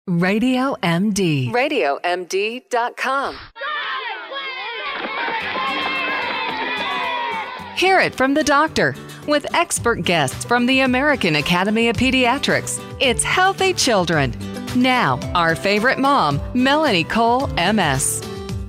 Radio MD. RadioMD.com. Hear it from the doctor with expert guests from the American Academy of Pediatrics. It's Healthy Children. Now, our favorite mom, Melanie Cole, MS.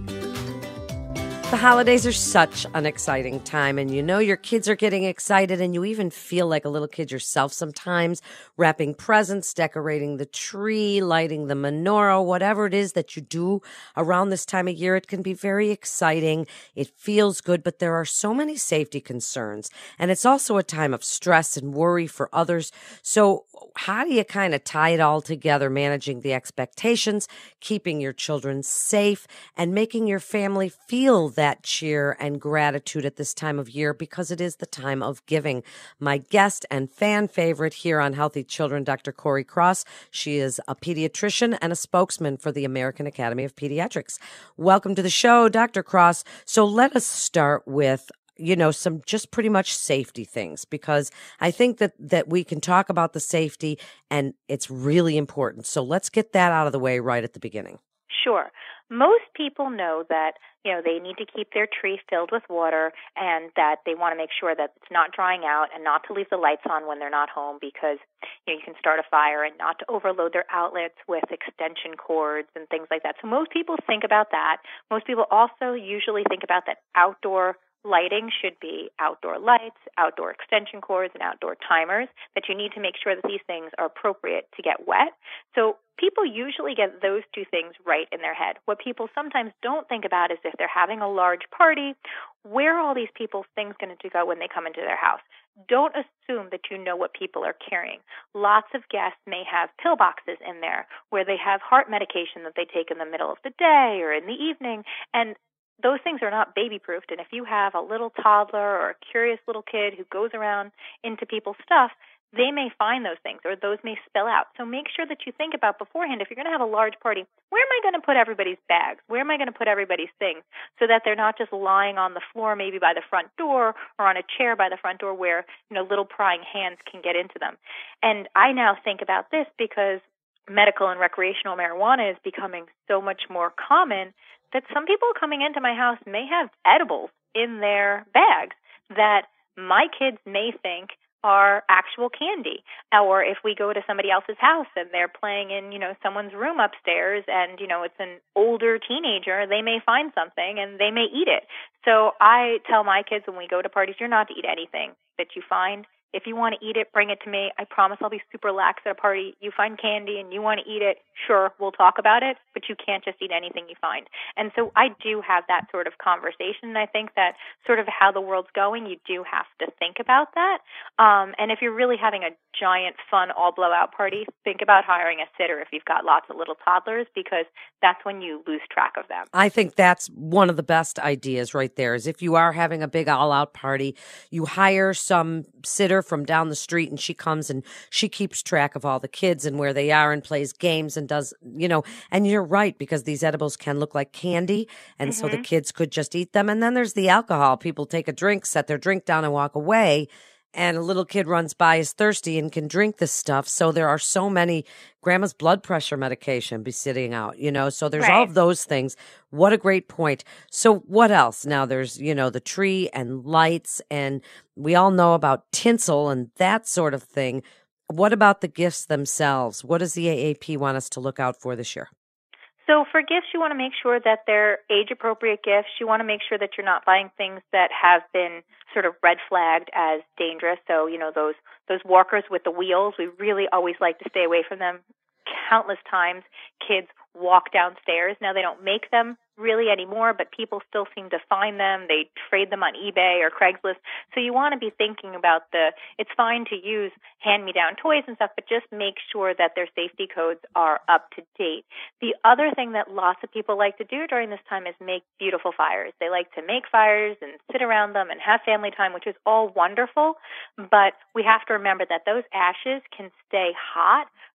The holidays are such an exciting time, and you know your kids are getting excited, and you even feel like a little kid yourself sometimes, wrapping presents, decorating the tree, lighting the menorah, whatever it is that you do around this time of year. It can be very exciting. It feels good, but there are so many safety concerns, and it's also a time of stress and worry for others. So how do you kind of tie it all together, managing the expectations, keeping your children safe, and making your family feel that cheer and gratitude at this time of year, because it is the time of giving? My guest and fan favorite here on Healthy Children, Dr. Corey Cross. She is a pediatrician and a spokesman for the American Academy of Pediatrics. Welcome to the show, Dr. Cross. So let us start with some just pretty much safety things, because I think that we can talk about the safety and it's really important. So let's get that out of the way right at the beginning. Sure. Most people know that, they need to keep their tree filled with water, and that they want to make sure that it's not drying out, and not to leave the lights on when they're not home, because you can start a fire, and not to overload their outlets with extension cords and things like that. So most people think about that. Most people also usually think about that outdoor lighting should be outdoor lights, outdoor extension cords, and outdoor timers, that you need to make sure that these things are appropriate to get wet. So people usually get those two things right in their head. What people sometimes don't think about is if they're having a large party, where are all these people's things going to go when they come into their house? Don't assume that you know what people are carrying. Lots of guests may have pill boxes in there where they have heart medication that they take in the middle of the day or in the evening, and those things are not baby-proofed, and if you have a little toddler or a curious little kid who goes around into people's stuff, they may find those things, or those may spill out. So make sure that you think about beforehand, if you're going to have a large party, where am I going to put everybody's bags? Where am I going to put everybody's things, so that they're not just lying on the floor, maybe by the front door, or on a chair by the front door where little prying hands can get into them. And I now think about this because medical and recreational marijuana is becoming so much more common, that some people coming into my house may have edibles in their bags that my kids may think are actual candy. Or if we go to somebody else's house and they're playing in, someone's room upstairs, and, it's an older teenager, they may find something and they may eat it. So I tell my kids when we go to parties, you're not to eat anything that you find. If you want to eat it, bring it to me. I promise I'll be super lax at a party. You find candy and you want to eat it, sure, we'll talk about it, but you can't just eat anything you find. And so I do have that sort of conversation, and I think that sort of how the world's going, you do have to think about that. And if you're really having a giant, fun, all-blowout party, think about hiring a sitter if you've got lots of little toddlers, because that's when you lose track of them. I think that's one of the best ideas right there, is if you are having a big all-out party, you hire some sitter from down the street, and she comes and she keeps track of all the kids and where they are and plays games and does, and you're right, because these edibles can look like candy, and so the kids could just eat them. And then there's the alcohol. People take a drink, set their drink down and walk away, and a little kid runs by, is thirsty, and can drink this stuff. So there are so many. Grandma's blood pressure medication be sitting out, so there's all of those things. What a great point. So what else? Now there's, the tree and lights, and we all know about tinsel and that sort of thing. What about the gifts themselves? What does the AAP want us to look out for this year? So for gifts, you want to make sure that they're age-appropriate gifts. You want to make sure that you're not buying things that have been sort of red flagged as dangerous. So, those walkers with the wheels, we really always like to stay away from them. Countless times, kids walk downstairs. Now, they don't make them really anymore, but people still seem to find them. They trade them on eBay or Craigslist. So you want to be thinking about it's fine to use hand-me-down toys and stuff, but just make sure that their safety codes are up to date. The other thing that lots of people like to do during this time is make beautiful fires. They like to make fires and sit around them and have family time, which is all wonderful, but we have to remember that those ashes can stay hot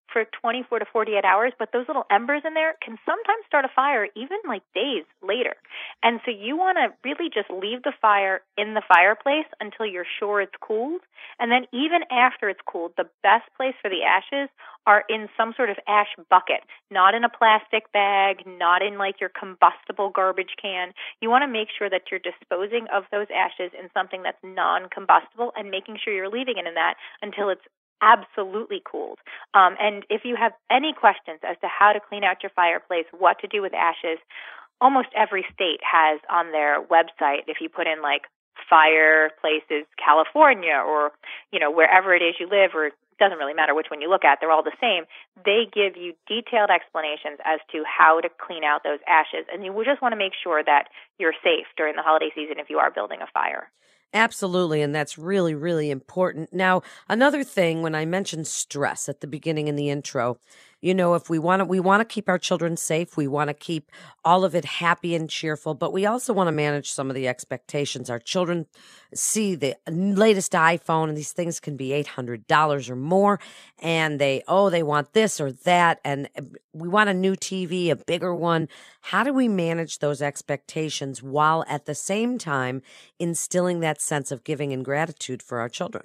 for 24 to 48 hours, but those little embers in there can sometimes start a fire even like days later. And so you want to really just leave the fire in the fireplace until you're sure it's cooled. And then even after it's cooled, the best place for the ashes are in some sort of ash bucket, not in a plastic bag, not in like your combustible garbage can. You want to make sure that you're disposing of those ashes in something that's non-combustible and making sure you're leaving it in that until it's absolutely cooled. And if you have any questions as to how to clean out your fireplace, what to do with ashes, almost every state has on their website, if you put in like fireplaces California or, wherever it is you live, or it doesn't really matter which one you look at, they're all the same. They give you detailed explanations as to how to clean out those ashes. And you just want to make sure that you're safe during the holiday season if you are building a fire. Absolutely, and that's really, really important. Now, another thing, when I mentioned stress at the beginning in the intro, if we want to keep our children safe, we want to keep all of it happy and cheerful, but we also want to manage some of the expectations. Our children see the latest iPhone, and these things can be $800 or more, and they want this or that, and we want a new TV, a bigger one. How do we manage those expectations while at the same time instilling that sense of giving and gratitude for our children?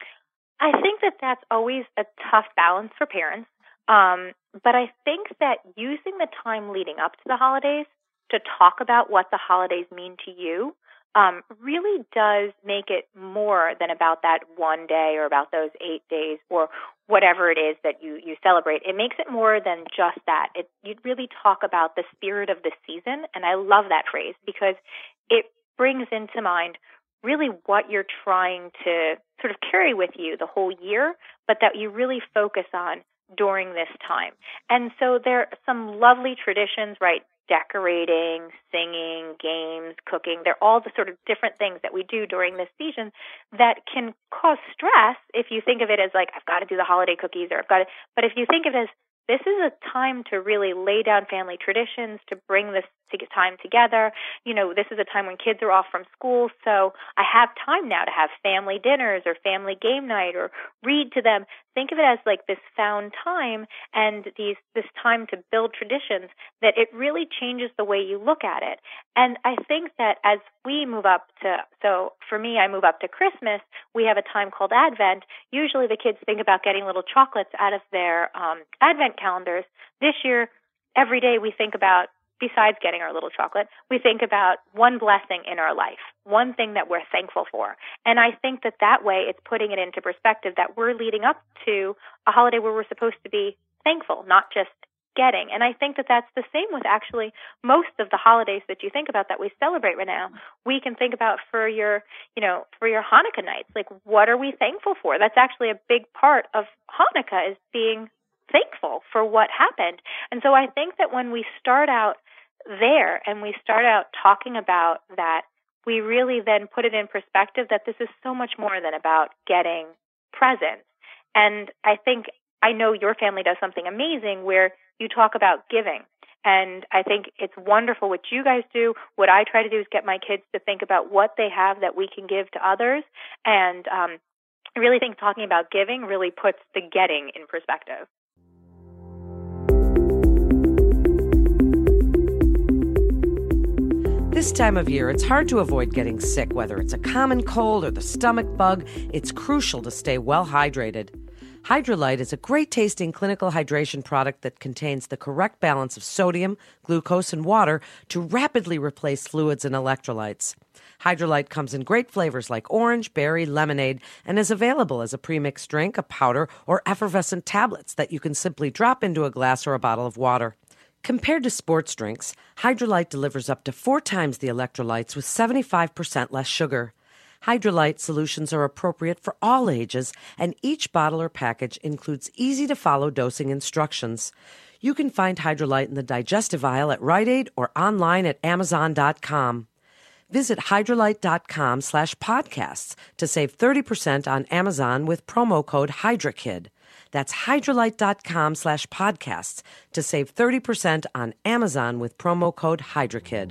I think that that's always a tough balance for parents. But I think that using the time leading up to the holidays to talk about what the holidays mean to you really does make it more than about that one day or about those 8 days or whatever it is that you celebrate. It makes it more than just that. You really talk about the spirit of the season, and I love that phrase because it brings into mind really what you're trying to sort of carry with you the whole year, but that you really focus on during this time. And so there are some lovely traditions, right? Decorating, singing, games, cooking. They're all the sort of different things that we do during this season that can cause stress if you think of it as like, I've got to do the holiday cookies or but if you think of it as this is a time to really lay down family traditions, to bring this time together. This is a time when kids are off from school, so I have time now to have family dinners or family game night or read to them. Think of it as like this found time and this time to build traditions that it really changes the way you look at it. And I think that as we move up so for me, I move up to Christmas, we have a time called Advent. Usually the kids think about getting little chocolates out of their Advent calendars. This year, every day we think about, besides getting our little chocolate, we think about one blessing in our life, one thing that we're thankful for. And I think that way it's putting it into perspective that we're leading up to a holiday where we're supposed to be thankful, not just getting. And I think that that's the same with actually most of the holidays that you think about that we celebrate right now. We can think about for your Hanukkah nights, like what are we thankful for? That's actually a big part of Hanukkah is being thankful for what happened. And so I think that when we start out there and we start out talking about that, we really then put it in perspective that this is so much more than about getting presents. And I know your family does something amazing where you talk about giving. And I think it's wonderful what you guys do. What I try to do is get my kids to think about what they have that we can give to others. And I really think talking about giving really puts the getting in perspective. This time of year, it's hard to avoid getting sick, whether it's a common cold or the stomach bug. It's crucial to stay well hydrated. Hydralyte is a great-tasting clinical hydration product that contains the correct balance of sodium, glucose, and water to rapidly replace fluids and electrolytes. Hydralyte comes in great flavors like orange, berry, lemonade, and is available as a premixed drink, a powder, or effervescent tablets that you can simply drop into a glass or a bottle of water. Compared to sports drinks, Hydralyte delivers up to 4 times the electrolytes with 75% less sugar. Hydralyte solutions are appropriate for all ages, and each bottle or package includes easy-to-follow dosing instructions. You can find Hydralyte in the digestive aisle at Rite Aid or online at Amazon.com. Visit Hydralyte.com/podcasts to save 30% on Amazon with promo code HYDRAKID. That's Hydralyte.com/podcasts to save 30% on Amazon with promo code HYDRAKID.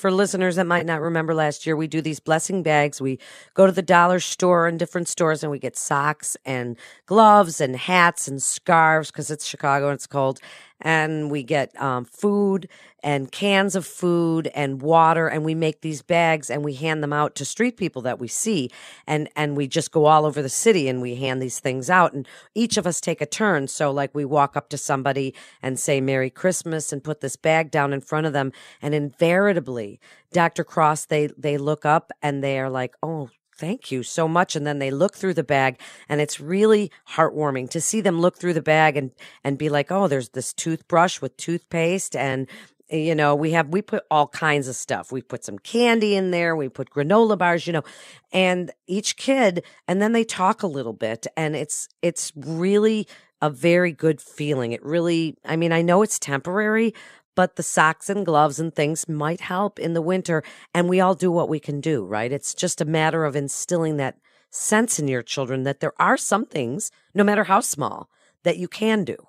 for listeners that might not remember last year, we do these blessing bags. We go to the dollar store and different stores and we get socks and gloves and hats and scarves because it's Chicago and it's cold. And we get food and cans of food and water, and we make these bags and we hand them out to street people that we see. And we just go all over the city and we hand these things out. And each of us take a turn. So like we walk up to somebody and say Merry Christmas and put this bag down in front of them. And invariably, Dr. Cross, they look up and they are like, oh, thank you so much. And then they look through the bag, and it's really heartwarming to see them look through the bag and be like, oh, there's this toothbrush with toothpaste. And, you know, we put all kinds of stuff. We put some candy in there. We put granola bars, you know, and each kid, and then they talk a little bit, and it's really a very good feeling. It really, I mean, I know it's temporary, but the socks and gloves and things might help in the winter, and we all do what we can do, right? It's just a matter of instilling that sense in your children that there are some things, no matter how small, that you can do.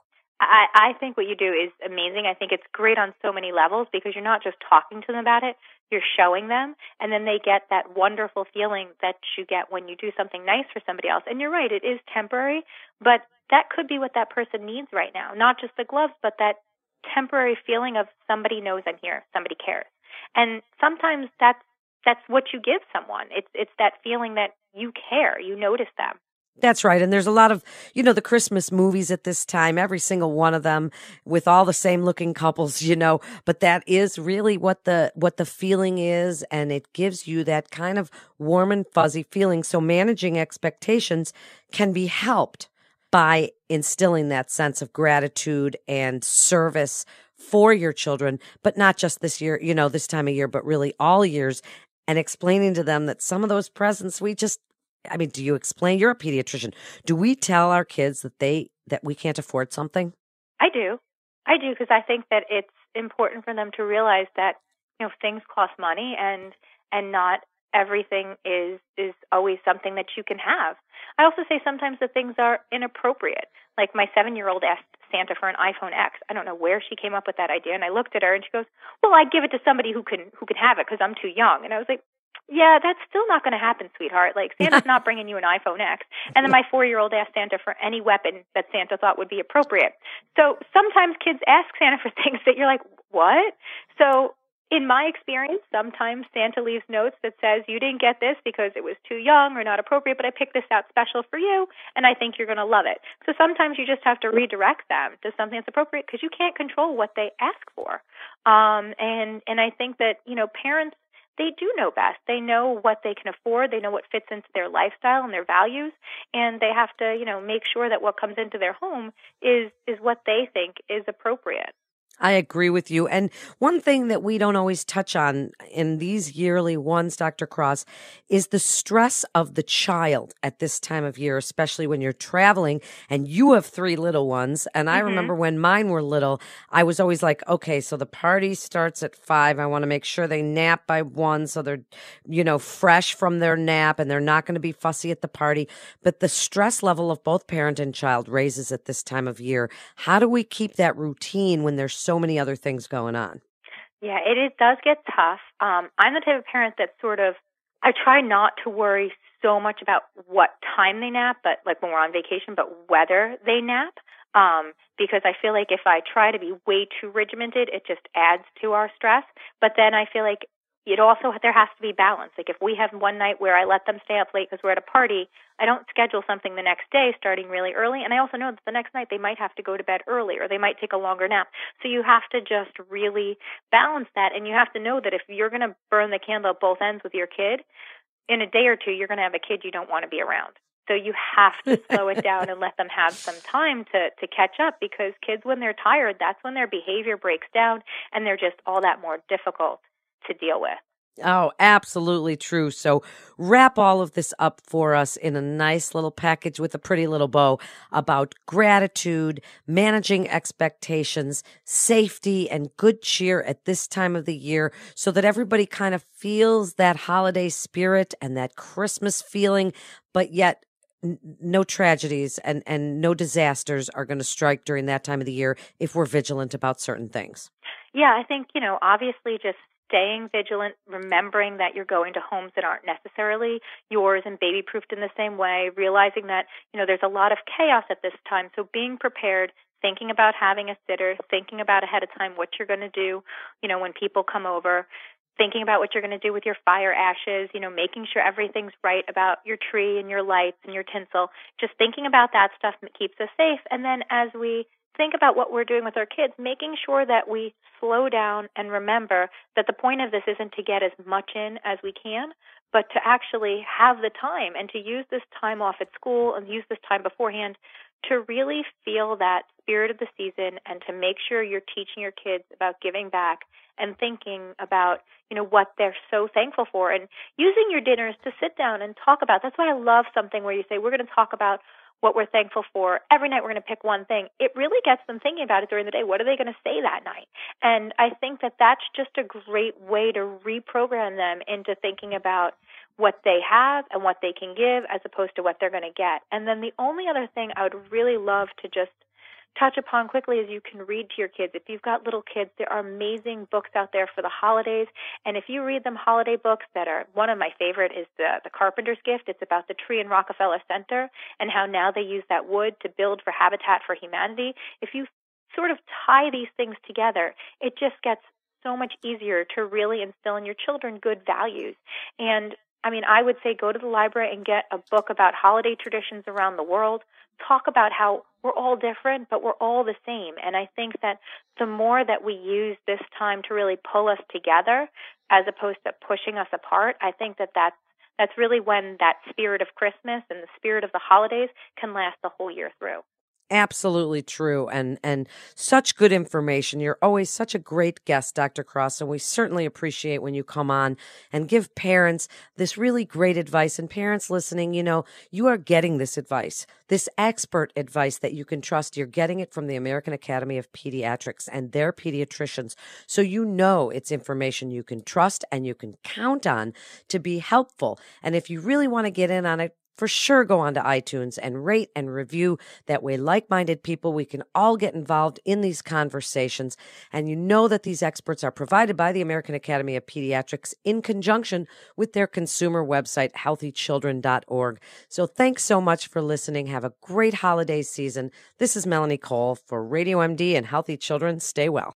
I think what you do is amazing. I think it's great on so many levels because you're not just talking to them about it, you're showing them, and then they get that wonderful feeling that you get when you do something nice for somebody else. And you're right, it is temporary, but that could be what that person needs right now, not just the gloves, but that temporary feeling of somebody knows I'm here, somebody cares. And sometimes that's what you give someone. It's that feeling that you care, you notice them. That's right. And there's a lot of, you know, the Christmas movies at this time, every single one of them with all the same looking couples, you know, but that is really what the feeling is. And it gives you that kind of warm and fuzzy feeling. So managing expectations can be helped by instilling that sense of gratitude and service for your children, but not just this year, you know, this time of year, but really all years, and explaining to them that some of those presents do you explain? You're a pediatrician. Do we tell our kids that we can't afford something? I do because I think that it's important for them to realize that, you know, things cost money and not everything is always something that you can have. I also say sometimes the things are inappropriate. Like my 7-year-old asked Santa for an iPhone X. I don't know where she came up with that idea, and I looked at her and she goes, "Well, I'd give it to somebody who can have it because I'm too young." And I was like, "Yeah, that's still not going to happen, sweetheart. Like Santa's not bringing you an iPhone X." And then my 4-year-old asked Santa for any weapon that Santa thought would be appropriate. So sometimes kids ask Santa for things that you're like, "What?" So in my experience, sometimes Santa leaves notes that says, "You didn't get this because it was too young or not appropriate, but I picked this out special for you, and I think you're going to love it." So sometimes you just have to redirect them to something that's appropriate because you can't control what they ask for. And I think that, you know, parents, they do know best. They know what they can afford. They know what fits into their lifestyle and their values, and they have to, you know, make sure that what comes into their home is what they think is appropriate. I agree with you. And one thing that we don't always touch on in these yearly ones, Dr. Cross, is the stress of the child at this time of year, especially when you're traveling and you have 3 little ones. And I remember when mine were little, I was always like, okay, so the party starts at 5. I want to make sure they nap by 1 so they're, you know, fresh from their nap and they're not going to be fussy at the party. But the stress level of both parent and child raises at this time of year. How do we keep that routine when there's so many other things going on? Yeah, it does get tough. I'm the type of parent that I try not to worry so much about what time they nap, but like when we're on vacation, but whether they nap, because I feel like if I try to be way too regimented, it just adds to our stress. But then I feel like there has to be balance. Like if we have one night where I let them stay up late because we're at a party, I don't schedule something the next day starting really early. And I also know that the next night they might have to go to bed early or they might take a longer nap. So you have to just really balance that. And you have to know that if you're going to burn the candle at both ends with your kid, in a day or two, you're going to have a kid you don't want to be around. So you have to slow it down and let them have some time to catch up, because kids, when they're tired, that's when their behavior breaks down and they're just all that more difficult to deal with. Oh, absolutely true. So wrap all of this up for us in a nice little package with a pretty little bow about gratitude, managing expectations, safety, and good cheer at this time of the year so that everybody kind of feels that holiday spirit and that Christmas feeling, but yet no tragedies and no disasters are going to strike during that time of the year if we're vigilant about certain things. Yeah, I think, obviously just staying vigilant, remembering that you're going to homes that aren't necessarily yours and baby-proofed in the same way, realizing that, there's a lot of chaos at this time. So being prepared, thinking about having a sitter, thinking about ahead of time what you're going to do, when people come over, thinking about what you're going to do with your fire ashes, making sure everything's right about your tree and your lights and your tinsel, just thinking about that stuff that keeps us safe. And then as we think about what we're doing with our kids, making sure that we slow down and remember that the point of this isn't to get as much in as we can, but to actually have the time and to use this time off at school and use this time beforehand to really feel that spirit of the season and to make sure you're teaching your kids about giving back and thinking about, what they're so thankful for, and using your dinners to sit down and talk about. That's why I love something where you say, we're going to talk about what we're thankful for. Every night we're going to pick one thing. It really gets them thinking about it during the day. What are they going to say that night? And I think that that's just a great way to reprogram them into thinking about what they have and what they can give as opposed to what they're going to get. And then the only other thing I would really love to just touch upon quickly is you can read to your kids. If you've got little kids, there are amazing books out there for the holidays. And if you read them holiday books that are, one of my favorite is the Carpenter's Gift. It's about the tree in Rockefeller Center and how now they use that wood to build for Habitat for Humanity. If you sort of tie these things together, it just gets so much easier to really instill in your children good values. And I would say go to the library and get a book about holiday traditions around the world. Talk about how we're all different, but we're all the same. And I think that the more that we use this time to really pull us together as opposed to pushing us apart, I think that's really when that spirit of Christmas and the spirit of the holidays can last the whole year through. Absolutely true. And such good information. You're always such a great guest, Dr. Cross, and we certainly appreciate when you come on and give parents this really great advice. And parents listening, you are getting this advice, this expert advice that you can trust. You're getting it from the American Academy of Pediatrics and their pediatricians. So it's information you can trust and you can count on to be helpful. And if you really want to get in on it, for sure, go on to iTunes and rate and review. That way, like-minded people, we can all get involved in these conversations. And that these experts are provided by the American Academy of Pediatrics in conjunction with their consumer website, healthychildren.org. So thanks so much for listening. Have a great holiday season. This is Melanie Cole for Radio MD and Healthy Children. Stay well.